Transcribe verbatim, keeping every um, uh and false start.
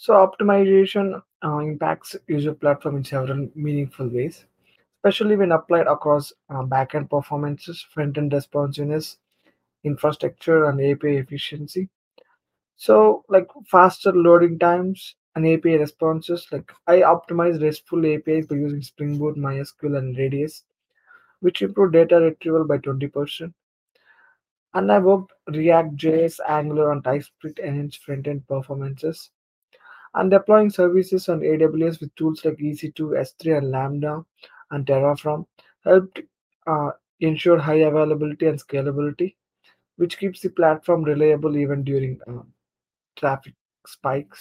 So optimization uh, impacts user platform in several meaningful ways, especially when applied across uh, backend performances, front-end responsiveness, infrastructure, and A P I efficiency. So, like faster loading times and A P I responses, like I optimize RESTful A P Is by using Spring Boot, MySQL, and Redis, which improve data retrieval by twenty percent. And I worked React, J S, Angular, and TypeScript enhance front-end performances. And deploying services on A W S with tools like E C two, S three, and Lambda and Terraform helped uh, ensure high availability and scalability, which keeps the platform reliable even during uh, traffic spikes.